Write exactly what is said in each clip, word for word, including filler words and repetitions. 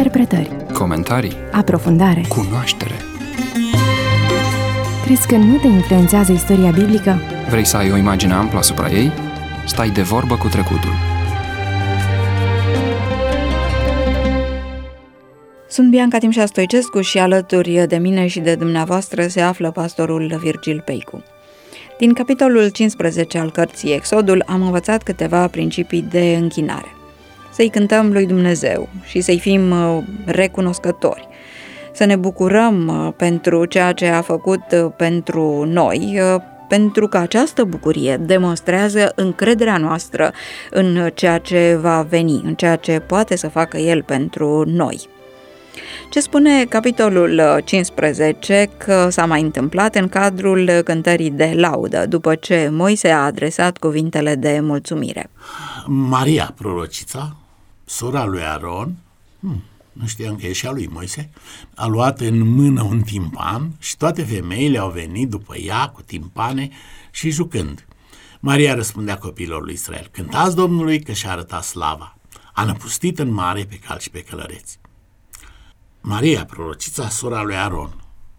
Interpretări, comentarii, aprofundare, cunoaștere. Crezi că nu te influențează istoria biblică? Vrei să ai o imagine amplă asupra ei? Stai de vorbă cu trecutul. Sunt Bianca Timșa Stoicescu și alături de mine și de dumneavoastră se află pastorul Virgil Peicu. Din capitolul cincisprezece al cărții Exodul am învățat câteva principii de închinare. Să-i cântăm lui Dumnezeu și să-i fim recunoscători. Să ne bucurăm pentru ceea ce a făcut pentru noi, pentru că această bucurie demonstrează încrederea noastră în ceea ce va veni, în ceea ce poate să facă El pentru noi. Ce spune capitolul cincisprezece că s-a mai întâmplat în cadrul cântării de laudă, după ce Moise a adresat cuvintele de mulțumire? Maria, prorocița, sora lui Aron, hmm, nu știam că e și a lui Moise, a luat în mână un timpan și toate femeile au venit după ea cu timpane și jucând. Maria răspundea copiilor lui Israel: cântați Domnului că și-a arătat slava, a năpustit în mare pe cal și pe călăreți. Maria, prorocița, sora lui Aron.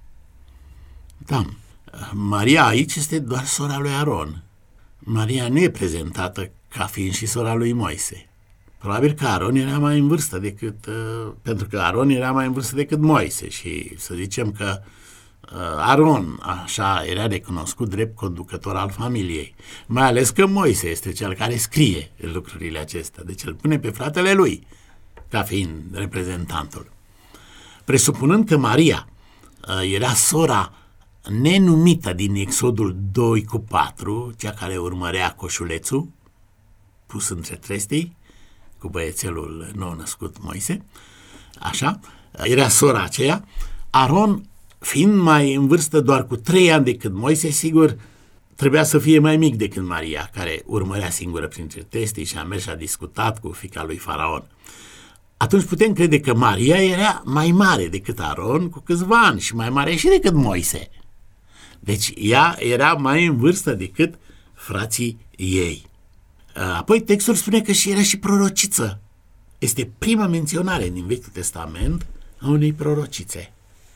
Da, Maria aici este doar sora lui Aron. Maria nu e prezentată ca fiind și sora lui Moise. Probabil că Aron era mai în vârstă decât, uh, pentru că Aron era mai în vârstă decât Moise și să zicem că uh, Aron așa era recunoscut drept conducător al familiei, mai ales că Moise este cel care scrie lucrurile acestea, deci îl pune pe fratele lui ca fiind reprezentantul. Presupunând că Maria uh, era sora nenumită din Exodul doi cu patru, cea care urmărea coșulețul pus între trestii cu băiețelul nou născut Moise, așa, era sora aceea, Aron, fiind mai în vârstă doar cu trei ani decât Moise, sigur, trebuia să fie mai mic decât Maria, care urmărea singură printre trestii și a mers și a discutat cu fiica lui Faraon. Atunci putem crede că Maria era mai mare decât Aron cu câțiva ani și mai mare și decât Moise. Deci ea era mai în vârstă decât frații ei. Apoi textul spune că și era și prorociță. Este prima menționare din Vechiul Testament a unei prorocițe.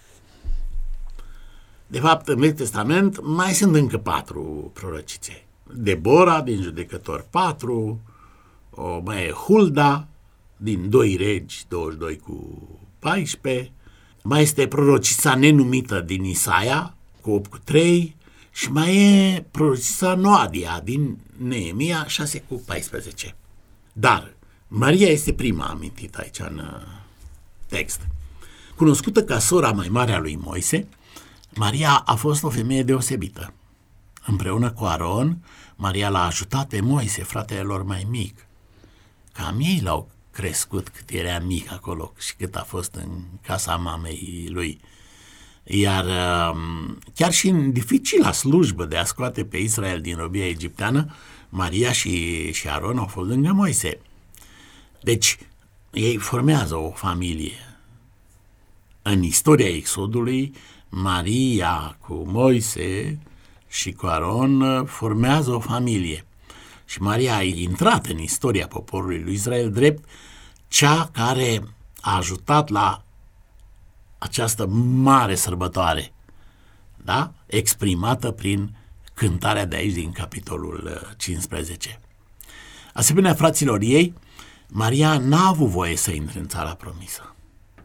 De fapt, în Vechiul Testament mai sunt încă patru prorocițe. Debora din Judecători patru, o mai e Hulda din doi Regi douăzeci și doi cu paisprezece, mai este prorocița nenumită din Isaia cu opt cu trei și mai e prorocița Noadia din Neemia șase cu paisprezece. Dar Maria este prima amintită aici în text. Cunoscută ca sora mai mare a lui Moise, Maria a fost o femeie deosebită. Împreună cu Aron, Maria l-a ajutat pe Moise, fratele lor mai mic. Cam ei l-au crescut cât era mic acolo și cât a fost în casa mamei lui. Iar chiar și în dificila slujbă de a scoate pe Israel din robia egipteană, Maria și, și Aron au fost lângă Moise. Deci ei formează o familie. În istoria Exodului, Maria cu Moise și cu Aron formează o familie. Și Maria a intrat în istoria poporului lui Israel drept cea care a ajutat la această mare sărbătoare, da? Exprimată prin cântarea de aici din capitolul cincisprezece. Asemenea fraților ei, Maria n-a avut voie să intre în țara promisă.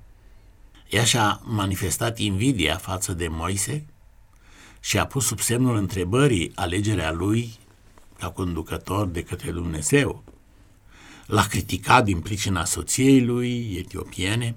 Ea și-a manifestat invidia față de Moise și a pus sub semnul întrebării alegerea lui ca conducător de către Dumnezeu. L-a criticat din pricina soției lui etiopiene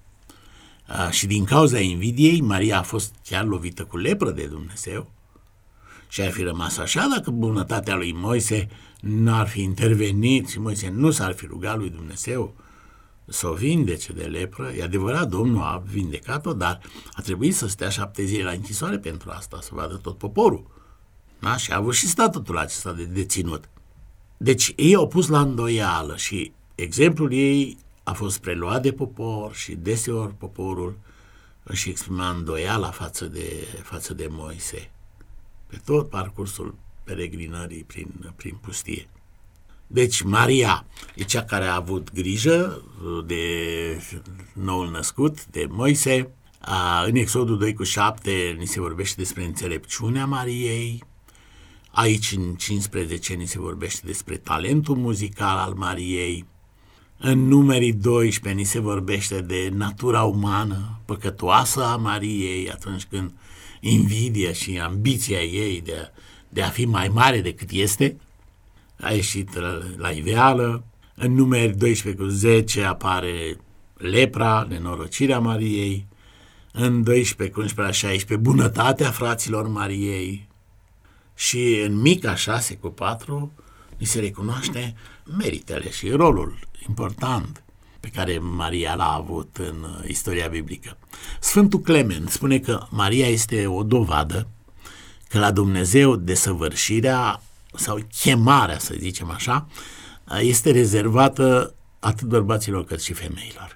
și din cauza invidiei Maria a fost chiar lovită cu lepră de Dumnezeu și ar fi rămas așa dacă bunătatea lui Moise n-ar fi intervenit și Moise nu s-ar fi rugat lui Dumnezeu să o vindece de lepră. E adevărat, Domnul a vindecat-o, dar a trebuit să stea șapte zile la închisoare pentru asta, să vadă tot poporul. Da? Și a avut și statutul acesta de deținut. Deci ei au pus la îndoială și exemplul ei a fost preluat de popor și deseori poporul își exprima îndoiala față de, față de Moise pe tot parcursul peregrinării prin, prin pustie. Deci Maria e cea care a avut grijă de noul născut, de Moise. A, în Exodul doi cu șapte ni se vorbește despre înțelepciunea Mariei. Aici în cincisprezece ni se vorbește despre talentul muzical al Mariei. În Numerii doisprezece ni se vorbește de natura umană păcătoasă a Mariei, atunci când invidia și ambiția ei de a, de a fi mai mare decât este a ieșit la, la iveală. În Numeri doisprezece cu zece apare lepra, nenorocirea Mariei. În doisprezece cu unsprezece la șaisprezece bunătatea fraților Mariei. Și în Mica șase cu patru ni se recunoaște meritele și rolul important pe care Maria l-a avut în istoria biblică. Sfântul Clement spune că Maria este o dovadă că la Dumnezeu desăvârșirea sau chemarea, să zicem așa, este rezervată atât bărbaților cât și femeilor.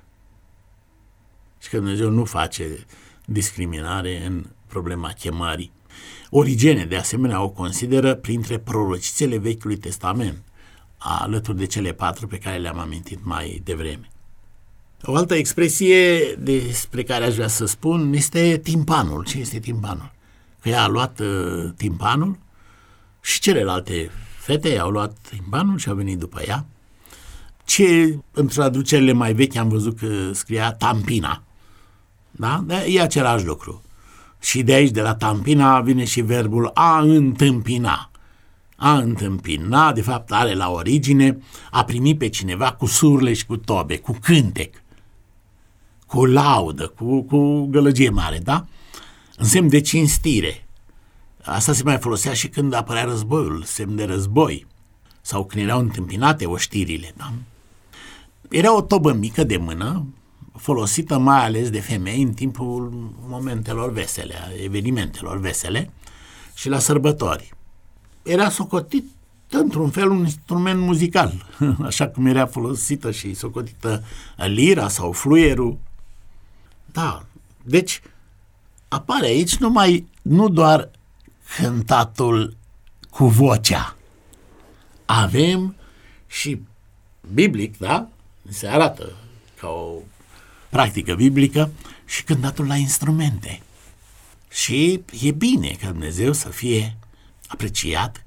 Și că Dumnezeu nu face discriminare în problema chemării. Origene, de asemenea, o consideră printre prorocițele Vechiului Testament, alături de cele patru pe care le-am amintit mai devreme. O altă expresie despre care aș vrea să spun este timpanul. Ce este timpanul? Că ea a luat uh, timpanul și celelalte fete au luat timpanul și au venit după ea. Ce în traducerile mai vechi am văzut că scria tampina. Da? Dar e același lucru. Și de aici, de la tampina, vine și verbul a întâmpina. A întâmpina, de fapt, are la origine a primi pe cineva cu surle și cu tobe, cu cântec, cu laudă, cu, cu gălăgie mare, da? În semn de cinstire. Asta se mai folosea și când apărea războiul, semn de război, sau când erau întâmpinate oștirile, da? Era o tobă mică de mână, folosită mai ales de femei în timpul momentelor vesele, evenimentelor vesele și la sărbători. Era socotit într-un fel un instrument muzical, așa cum era folosită și socotită lira sau fluierul. Da, deci apare aici numai, nu doar cântatul cu vocea. Avem și biblic, da? Se arată ca o practică biblică și cântatul la instrumente. Și e bine ca Dumnezeu să fie apreciat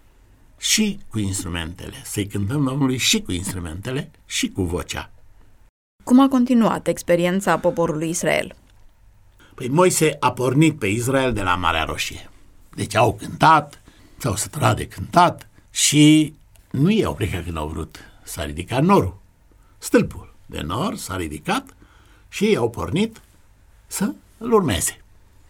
și cu instrumentele, să-i cântăm Domnului și cu instrumentele și cu vocea. Cum a continuat experiența poporului Israel? Păi Moise a pornit pe Israel de la Marea Roșie. Deci au cântat, s-au săturat de cântat și nu i-au plecat când au vrut. S-a ridicat norul. Stâlpul de nor s-a ridicat și ei au pornit să îl urmeze.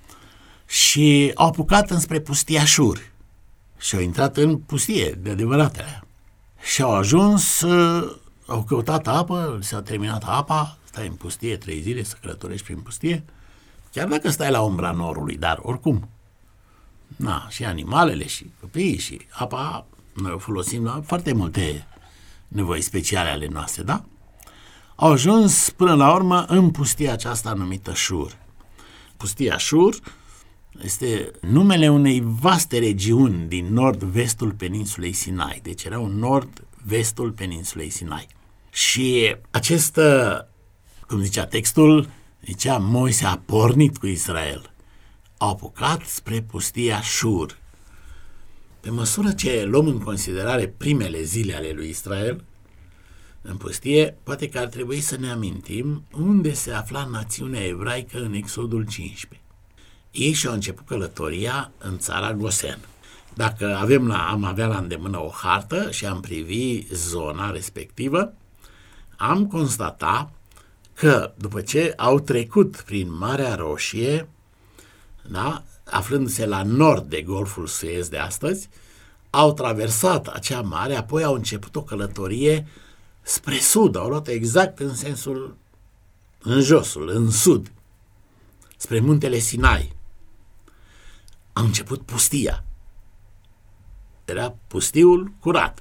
Și au apucat înspre pustia Șur și au intrat în pustie de adevăratele. Și au ajuns, au căutat apă, s-a terminat apa, stai în pustie trei zile să călătorești prin pustie, chiar dacă stai la umbra norului, dar oricum. Na, și animalele și copiii și apa, noi o folosim la foarte multe nevoi speciale ale noastre, da? Au ajuns până la urmă în pustia aceasta numită Șur. Pustia Șur este numele unei vaste regiuni din nord-vestul peninsulei Sinai. Deci era un nord-vestul peninsulei Sinai. Și acest, cum zicea textul, zicea Moise a pornit cu Israel. Au apucat spre pustia Șur. Pe măsură ce luăm în considerare primele zile ale lui Israel în pustie, poate că ar trebui să ne amintim unde se afla națiunea ebraică în Exodul cincisprezece. Ei și-au început călătoria în țara Gosen. Dacă avem la, am avea la îndemână o hartă și am privi zona respectivă, am constatat că după ce au trecut prin Marea Roșie, da, aflându-se la nord de Golful Suez de astăzi, au traversat acea mare, apoi au început o călătorie spre sud, au luat exact în sensul, în josul, în sud, spre muntele Sinai. Au început pustia. Era pustiul curat.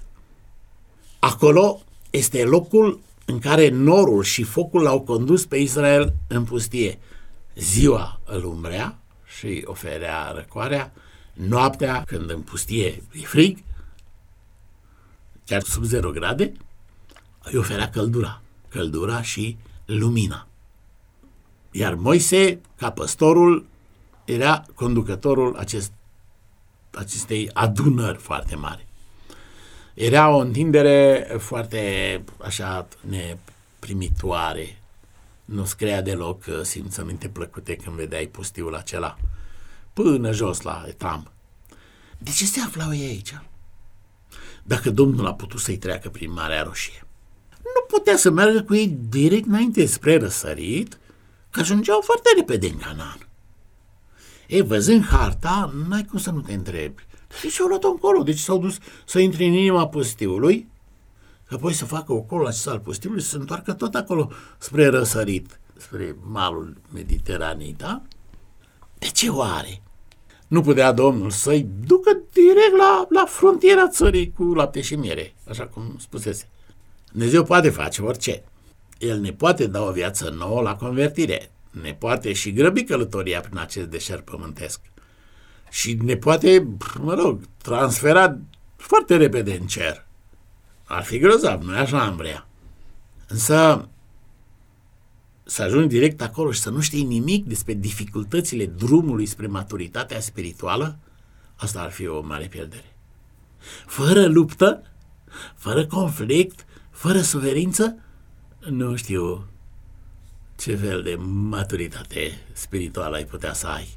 Acolo este locul în care norul și focul l-au condus pe Israel în pustie. Ziua îl umbrea și oferea răcoarea, noaptea, când în pustie e frig, chiar sub zero grade, îi oferea căldura, căldura și lumina. Iar Moise, ca păstorul, era conducătorul acest, acestei adunări foarte mari. Era o întindere foarte așa neprimitoare. Nu-ți crea deloc simțăminte plăcute când vedeai pustiul acela până jos la Etam. De ce se aflau ei aici? Dacă Domnul a putut să-i treacă prin Marea Roșie, nu putea să meargă cu ei direct înainte spre răsărit, că ajungeau foarte repede în Canaan. Ei, văzând harta, n-ai cum să nu te întrebi. De ce au luat-o încolo? Deci s-au dus să intre în inima pustiului, că apoi să facă ocolul acesta al pustiului, să se întoarcă tot acolo spre răsărit, spre malul Mediteranei, da? De ce oare? Nu putea Domnul să-i ducă direct la, la frontiera țării cu lapte și miere, așa cum spusese. Dumnezeu poate face orice. El ne poate da o viață nouă la convertire. Ne poate și grăbi călătoria prin acest deșert pământesc. Și ne poate, mă rog, transfera foarte repede în cer. Ar fi grozav, nu așa am vrea. Însă să ajungi direct acolo și să nu știi nimic despre dificultățile drumului spre maturitatea spirituală, asta ar fi o mare pierdere. Fără luptă, fără conflict, fără suferință, nu știu ce fel de maturitate spirituală ai putea să ai.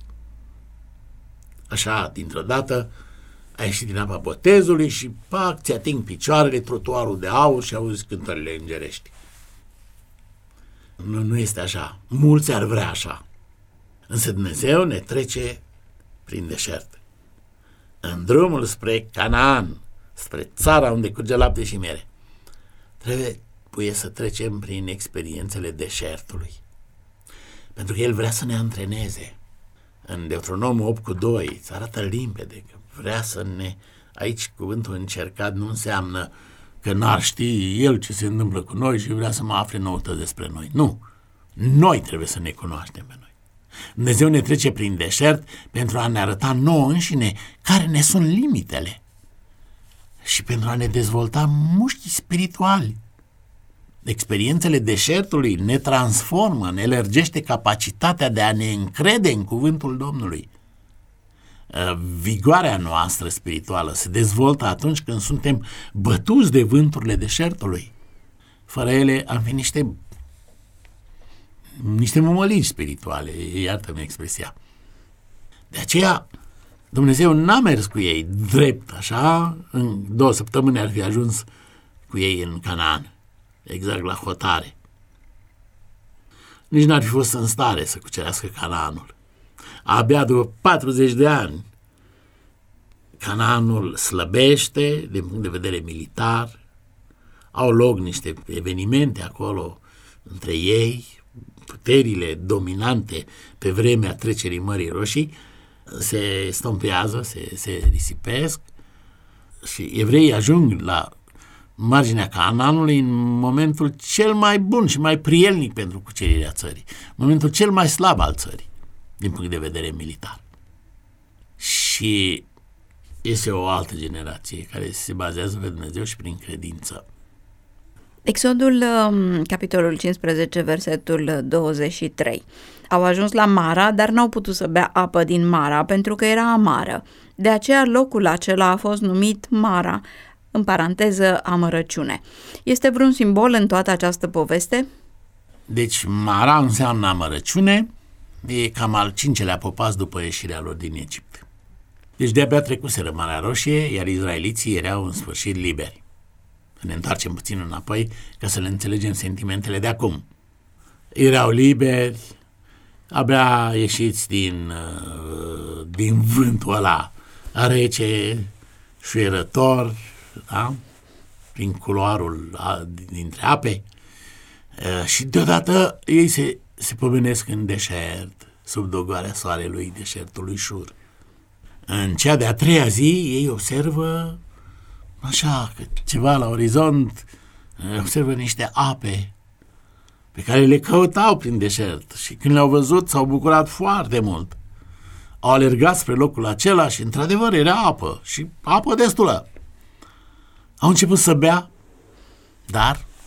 Așa, dintr-o dată, ai ieșit din apa botezului și, pac, ți ating picioarele, trotuarul de aur și auzi cântările îngerești. Nu, nu este așa. Mulți ar vrea așa. Însă Dumnezeu ne trece prin deșert. În drumul spre Canaan, spre țara unde curge lapte și miere, trebuie să trecem prin experiențele deșertului. Pentru că El vrea să ne antreneze. În Deuteronomul opt cu doi îți arată limpede că vrea să ne... Aici cuvântul încercat nu înseamnă că n-ar ști El ce se întâmplă cu noi și vrea să mă afle noutăți despre noi. Nu. Noi trebuie să ne cunoaștem pe noi. Dumnezeu ne trece prin deșert pentru a ne arăta nouă înșine care ne sunt limitele și pentru a ne dezvolta mușchii spirituali. Experiențele deșertului ne transformă, ne lărgește capacitatea de a ne încrede în cuvântul Domnului. Vigoarea noastră spirituală se dezvoltă atunci când suntem bătuți de vânturile deșertului. Fără ele am fi niște niște mămăligi spirituale, iartă-mi expresia. De aceea Dumnezeu n-a mers cu ei drept, așa, în două săptămâni ar fi ajuns cu ei în Canaan, exact la hotare. Nici n-ar fi fost în stare să cucerească Canaanul. Abia după patruzeci de ani, Canaanul slăbește din punct de vedere militar, au loc niște evenimente acolo între ei, puterile dominante pe vremea trecerii Mării Roșii se stompează, se, se risipesc și evreii ajung la marginea Canaanului în momentul cel mai bun și mai prielnic pentru cucerirea țării, momentul cel mai slab al țării din punct de vedere militar. Și este o altă generație care se bazează pe Dumnezeu și prin credință. Exodul, capitolul cincisprezece, versetul douăzeci și trei. Au ajuns la Mara, dar n-au putut să bea apă din Mara, pentru că era amară. De aceea locul acela a fost numit Mara, în paranteză amărăciune. Este vreun simbol în toată această poveste? Deci Mara înseamnă amărăciune, e cam al cincelea popas după ieșirea lor din Egipt. Deci de-abia trecuseră Marea Roșie, iar izraeliții erau în sfârșit liberi. Să ne întoarcem puțin înapoi ca să le înțelegem sentimentele de acum. Erau liberi, abia ieșiți din, din vântul ăla rece, șuierător, da? Prin culoarul dintre ape, și deodată ei se, se pomenesc în deșert, sub dogoarea soarelui deșertului Șur. În cea de-a treia zi ei observă așa, că ceva la orizont, observă niște ape pe care le căutau prin deșert și când le-au văzut s-au bucurat foarte mult. Au alergat spre locul acela și într-adevăr era apă și apă destulă. Au început să bea, dar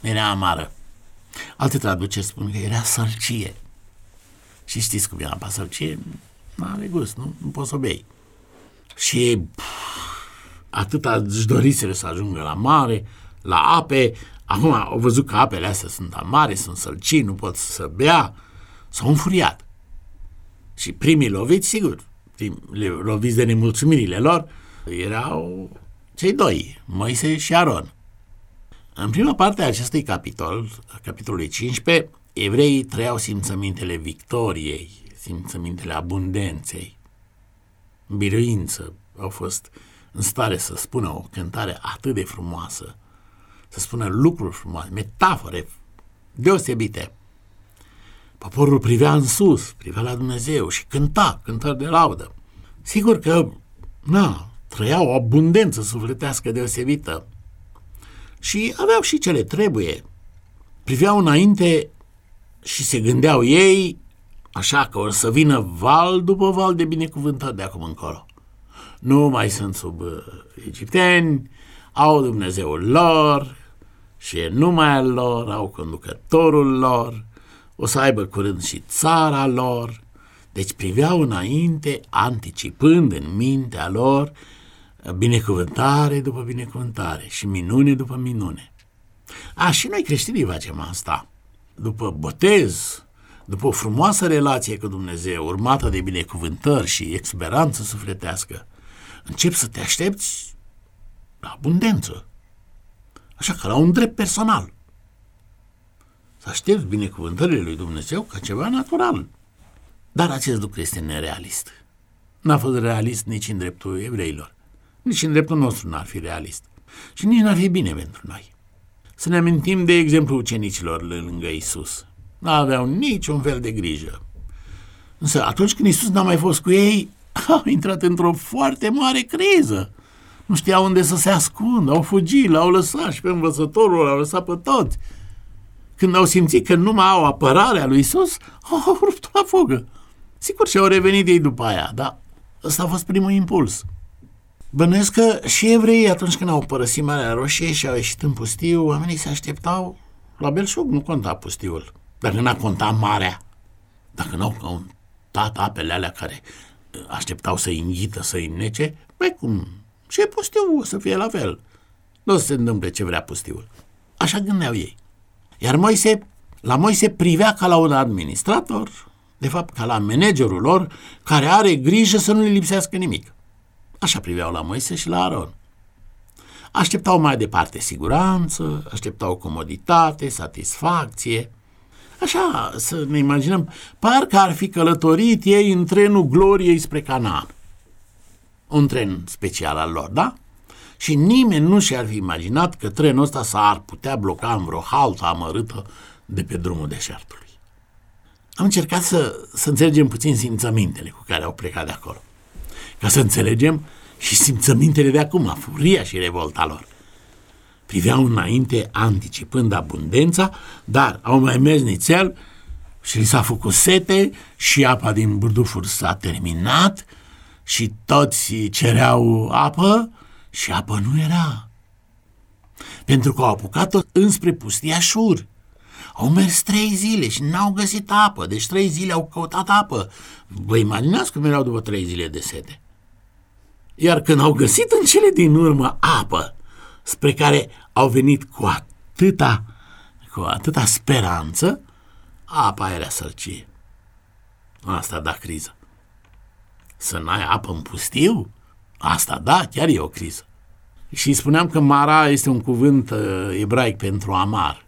era amară. Alte traduceri spun că era sălcie. Și știți cum e apa sălcie? Nu are gust, nu, nu poți să o bei. Și pf, atâta își doriseră să ajungă la mare, la ape. Acum au văzut că apele astea sunt amare, sunt sălcii, nu pot să bea. S-au înfuriat. Și primii loviți, sigur, primii loviți de nemulțumirile lor, erau cei doi, Moise și Aron. În prima parte a acestui capitol, capitolului cincisprezece, evreii trăiau simțămintele victoriei, simțămintele abundenței, biruință. Au fost în stare să spună o cântare atât de frumoasă, să spună lucruri frumoase, metafore deosebite. Poporul privea în sus, privea la Dumnezeu și cânta, cântări de laudă. Sigur că, na, trăiau o abundență sufletească deosebită și aveau și ce le trebuie. Priveau înainte și se gândeau ei așa că or să vină val după val de binecuvântări de acum încolo. Nu mai sunt sub uh, egipteni, au Dumnezeul lor și e numai al lor, au conducătorul lor, o să aibă curând și țara lor. Deci priveau înainte, anticipând în mintea lor binecuvântare după binecuvântare și minune după minune. A, și noi creștinii facem asta. După botez, după o frumoasă relație cu Dumnezeu, urmată de binecuvântări și exuberanță sufletească, începi să te aștepți la abundență. Așa că la un drept personal. Să aștepți binecuvântările lui Dumnezeu ca ceva natural. Dar acest lucru este nerealist. N-a fost realist nici în dreptul evreilor. Nici în dreptul nostru n-ar fi realist. Și nici n-ar fi bine pentru noi. Să ne amintim de exemplu ucenicilor lângă Iisus. N-aveau niciun fel de grijă. Însă atunci când Iisus n-a mai fost cu ei, au intrat într-o foarte mare criză. Nu știau unde să se ascundă, au fugit, l-au lăsat și pe învățătorul, l-au lăsat pe toți. Când au simțit că nu mai au apărarea lui Iisus, au rupt la fugă. Sigur și au revenit ei după aia, dar ăsta a fost primul impuls. Bănuiesc că și evreii, atunci când au părăsit Marea Roșie și au ieșit în pustiu, oamenii se așteptau la belșug, nu conta pustiul. Dacă n-a contat marea, dacă n-au contat apele alea care așteptau să-i înghită, să-i înnece, băi cum, și pustiul o să fie la fel. Nu o să se întâmple ce vrea pustiul. Așa gândeau ei. Iar Moise, la Moise privea ca la un administrator, de fapt ca la managerul lor, care are grijă să nu le lipsească nimic. Așa priveau la Moise și la Aron. Așteptau mai departe siguranță, așteptau comoditate, satisfacție. Așa, să ne imaginăm, parcă ar fi călătorit ei în trenul gloriei spre Canaan. Un tren special al lor, da? Și nimeni nu și-ar fi imaginat că trenul ăsta s-ar putea bloca în vreo haltă amărâtă de pe drumul deșertului. Am încercat să, să înțelegem puțin simțămintele cu care au plecat de acolo. Ca să înțelegem și simțămintele de acum, furia și revolta lor. Priveau înainte, anticipând abundența, dar au mai mers nițel și li s-a făcut sete și apa din burdufuri s-a terminat și toți cereau apă și apă nu era. Pentru că au apucat-o înspre pustia Șur. Au mers trei zile și n-au găsit apă, deci trei zile au căutat apă. Vă imaginați cum erau după trei zile de sete. Iar când au găsit în cele din urmă apă, spre care au venit cu atâta, cu atâta speranță, apa era sărcie. Asta da criză. Să n-ai apă în pustiu? Asta da, chiar e o criză. Și spuneam că Mara este un cuvânt uh, ebraic pentru amar.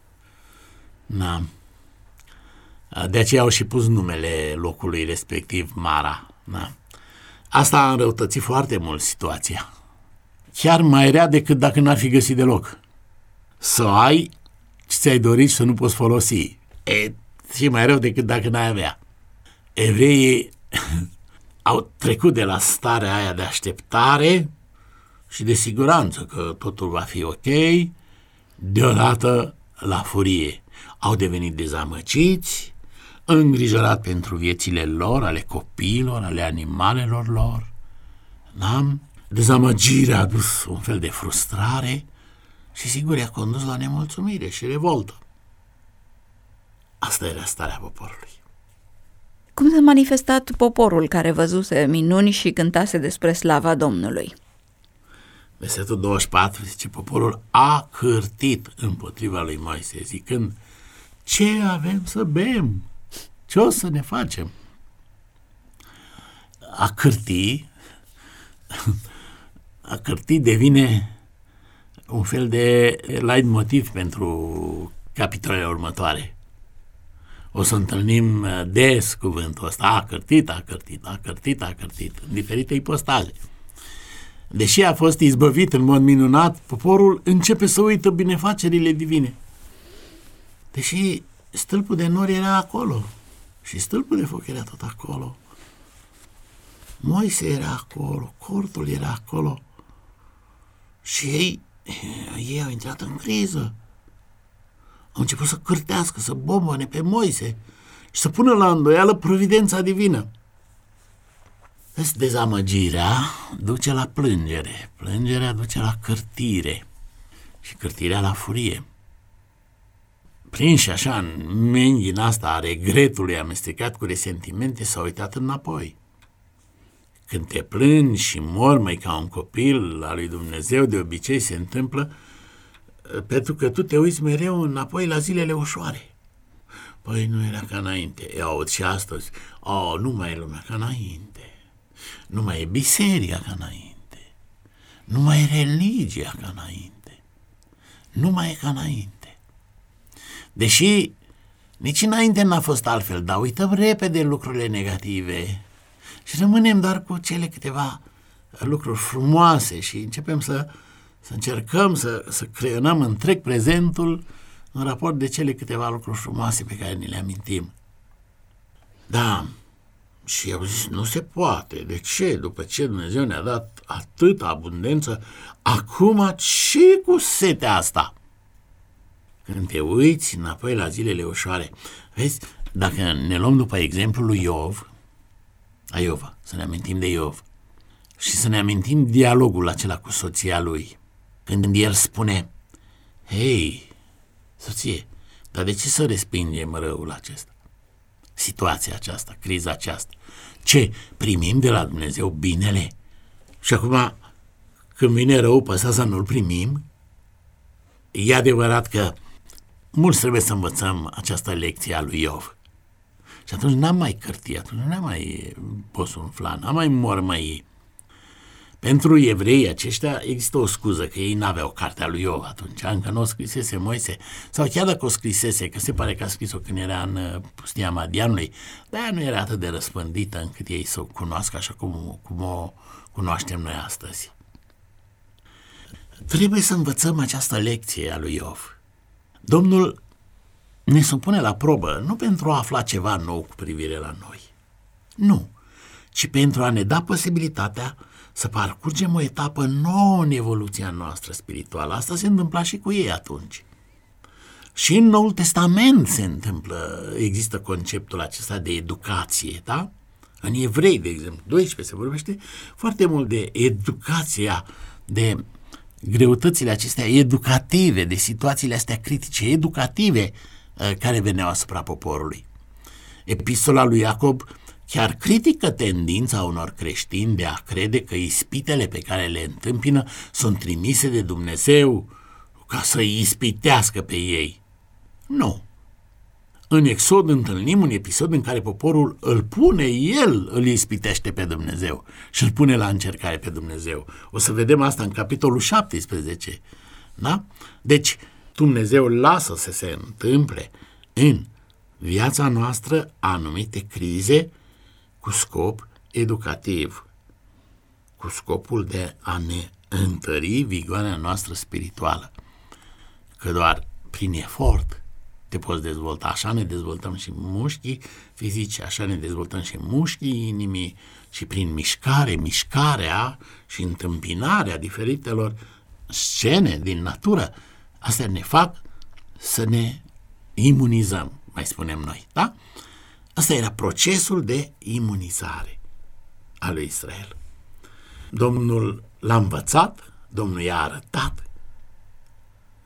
Da. De aceea au și pus numele locului respectiv Mara. Da. Asta a înrăutățit foarte mult situația. Chiar mai rea decât dacă n-ar fi găsit deloc. Să ai ce ți-ai dorit și să nu poți folosi. E și mai rău decât dacă n-ai avea. Evreii au trecut de la starea aia de așteptare și de siguranță că totul va fi ok, deodată la furie. Au devenit dezamăgiți, îngrijorat pentru viețile lor, ale copiilor, ale animalelor lor. Da? Dezamăgirea a dus un fel de frustrare și sigur i-a condus la nemulțumire și revoltă. Asta era starea poporului. Cum s-a manifestat poporul care văzuse minuni și cântase despre slava Domnului? Versetul douăzeci și patru zice, poporul a cârtit împotriva lui Moise, zicând, ce avem să bem? Ce o să ne facem? A cârti, a cârti devine un fel de leitmotiv pentru capitolele următoare. O să întâlnim des cuvântul ăsta, a cârtit, a cârtit, a cârtit, a cârtit, în diferite ipostaze. Deși a fost izbăvit în mod minunat, poporul începe să uită binefacerile divine. Deși stâlpul de nor era acolo și stâlpul de foc era tot acolo, Moise era acolo, cortul era acolo și ei, ei au intrat în criză. Au început să cârtească, să bombane pe Moise și să pună la îndoială providența divină. Dezamăgirea duce la plângere, plângerea duce la cârtire și cârtirea la furie. Prinși așa în menghina asta a regretului amestecat cu resentimente, s-a uitat înapoi. Când te plângi și mormăi ca un copil al lui Dumnezeu, de obicei se întâmplă pentru că tu te uiți mereu înapoi la zilele ușoare. Păi nu era ca înainte. Eu aud și astăzi, oh, nu mai e lumea ca înainte. Nu mai e biserica ca înainte. Nu mai e religia ca înainte. Nu mai e ca înainte. Deși nici înainte n-a fost altfel, dar uităm repede lucrurile negative și rămânem doar cu cele câteva lucruri frumoase și începem să, să încercăm să, să creionăm întreg prezentul în raport de cele câteva lucruri frumoase pe care ni le amintim. Da, și eu zis, nu se poate. De ce? După ce Dumnezeu ne-a dat atâta abundență, acum ce cu setea asta? Când te uiți înapoi la zilele ușoare, vezi, dacă ne luăm după exemplul lui Iov, a Iova, să ne amintim de Iov și să ne amintim dialogul acela cu soția lui, când el spune, hei, soție, dar de ce să respingem răul acesta? Situația aceasta, criza aceasta. Ce? Primim de la Dumnezeu binele? Și acum, când vine rău, păsa să nu-l primim? E adevărat că mulți trebuie să învățăm această lecție a lui Iov. Și atunci n-am mai cârti, atunci n-am mai pus un flan, n-am mai mormăi. Pentru evreii aceștia există o scuză, că ei n-aveau cartea lui Iov atunci, încă nu o scrisese Moise, sau chiar dacă o scrisese, că se pare că a scris-o când era în pustia Madianului, dar ea nu era atât de răspândită încât ei să o cunoască așa cum, cum o cunoaștem noi astăzi. Trebuie să învățăm această lecție a lui Iov. Domnul ne supune la probă, nu pentru a afla ceva nou cu privire la noi, nu, ci pentru a ne da posibilitatea să parcurgem o etapă nouă în evoluția noastră spirituală. Asta se întâmpla și cu ei atunci. Și în Noul Testament se întâmplă, există conceptul acesta de educație, da? În Evrei, de exemplu, doisprezece se vorbește foarte mult de educația, de greutățile acestea educative, de situațiile astea critice, educative, care veneau asupra poporului. Epistola lui Iacob chiar critică tendința unor creștini de a crede că ispitele pe care le întâmpină sunt trimise de Dumnezeu ca să îi ispitească pe ei. Nu. În Exod întâlnim un episod în care poporul îl pune, el îl ispitește pe Dumnezeu și îl pune la încercare pe Dumnezeu. O să vedem asta în capitolul șaptesprezece. Da? Deci, Dumnezeu lasă să se întâmple în viața noastră anumite crize cu scop educativ, cu scopul de a ne întări vigoarea noastră spirituală. Că doar prin efort te poți dezvolta. Așa ne dezvoltăm și mușchii fizici, așa ne dezvoltăm și mușchii inimii și prin mișcare, mișcarea și întâmpinarea diferitelor scene din natură. Astea ne fac să ne imunizăm, mai spunem noi, da? Asta era procesul de imunizare al lui Israel. Domnul l-a învățat, Domnul i-a arătat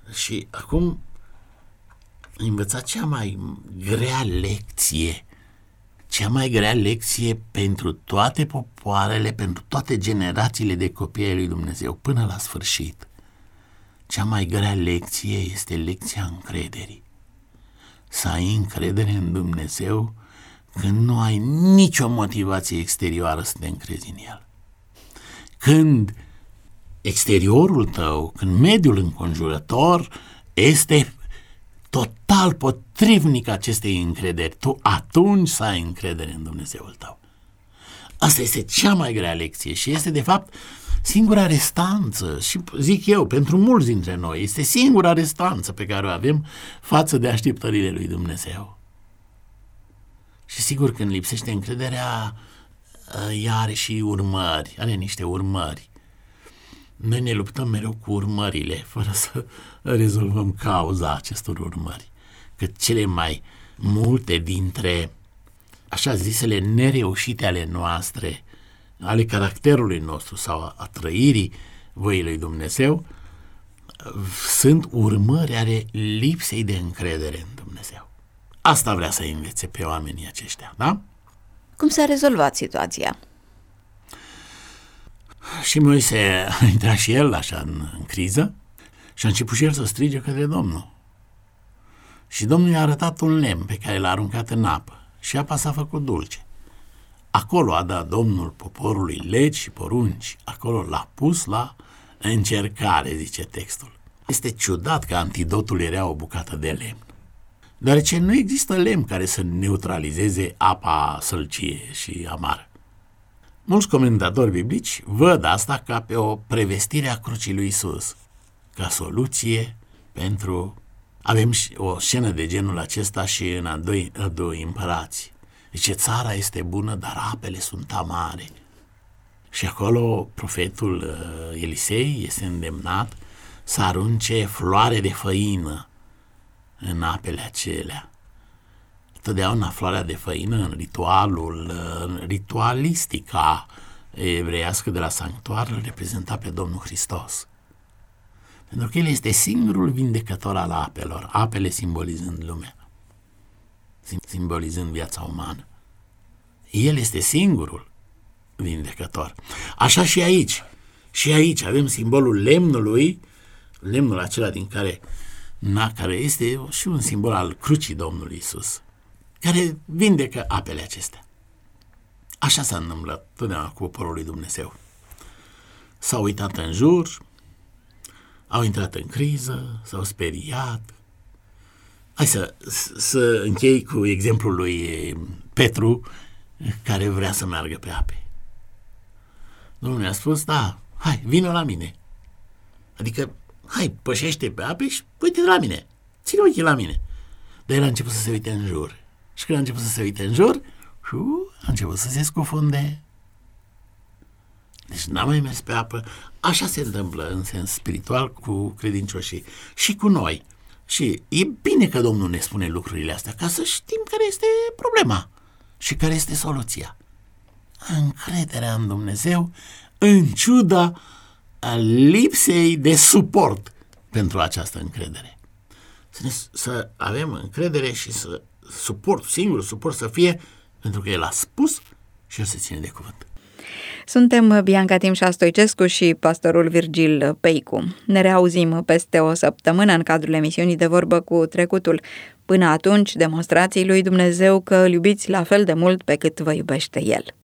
Și acum învăța cea mai grea lecție, cea mai grea lecție pentru toate popoarele, pentru toate generațiile de copii ai lui Dumnezeu, până la sfârșit. Cea mai grea lecție este lecția încrederii. Să ai încredere în Dumnezeu când nu ai nicio motivație exterioară să te încrezi în El. Când exteriorul tău, când mediul înconjurător este total potrivnic acestei încrederi, tu atunci să ai încredere în Dumnezeul tău. Asta este cea mai grea lecție și este de fapt singura restanță, și zic eu, pentru mulți dintre noi, este singura restanță pe care o avem față de așteptările lui Dumnezeu. Și sigur, când lipsește încrederea, ea are și urmări, are niște urmări. Noi ne luptăm mereu cu urmările, fără să rezolvăm cauza acestor urmări. Că cele mai multe dintre așa zisele nereușite ale noastre, ale caracterului nostru sau a trăirii voii lui Dumnezeu, sunt urmări ale lipsei de încredere în Dumnezeu. Asta vrea să învețe pe oamenii aceștia, da? Cum s-a rezolvat situația? Și Moise a intrat și el așa în, în criză și a început și el să strige către Domnul. Și Domnul i-a arătat un lemn pe care l-a aruncat în apă și apa s-a făcut dulce. Acolo a dat Domnul poporului legi și porunci, acolo l-a pus la încercare, zice textul. Este ciudat că antidotul era o bucată de lemn, deoarece nu există lemn care să neutralizeze apa sălcie și amară. Mulți comentatori biblici văd asta ca pe o prevestire a crucii lui Iisus, ca soluție pentru... Avem o scenă de genul acesta și în a doi, a doi împărați. Zice, țara este bună, dar apele sunt amare. Și acolo profetul uh, Elisei este îndemnat să arunce floare de făină în apele acelea. Totdeauna floarea de făină în ritualul, în ritualistica evreiască de la sanctuar îl reprezenta pe Domnul Hristos. Pentru că El este singurul vindecător al apelor, apele simbolizând lumea, simbolizând viața umană. El este singurul vindecător. Așa și aici. Și aici avem simbolul lemnului, lemnul acela din care, na, care este și un simbol al crucii Domnului Iisus, care vindecă apele acestea. Așa s-a întâmplat totdeauna cu poporul lui Dumnezeu. S-au uitat în jur, au intrat în criză, s-au speriat. Hai să, să închei cu exemplul lui Petru, care vrea să meargă pe ape. Domnul i-a spus, da, hai, vină la mine. Adică, hai, pășește pe ape și uite la mine, ține ochii la mine. Dar el a început să se uite în jur. Și când a început să se uite în jur, a început să se scufunde. Deci n-a mai mers pe apă. Așa se întâmplă în sens spiritual cu credincioșii și cu noi. Și e bine că Domnul ne spune lucrurile astea, ca să știm care este problema și care este soluția. Încrederea în Dumnezeu, în ciuda lipsei de suport pentru această încredere. Să, ne, să avem încredere și să suport, singurul suport să fie pentru că El a spus și El se ține de cuvânt. Suntem Bianca Timșa Stoicescu și pastorul Virgil Peicu. Ne reauzim peste o săptămână în cadrul emisiunii De Vorbă cu Trecutul. Până atunci, demonstrați lui Dumnezeu că îl iubiți la fel de mult pe cât vă iubește El.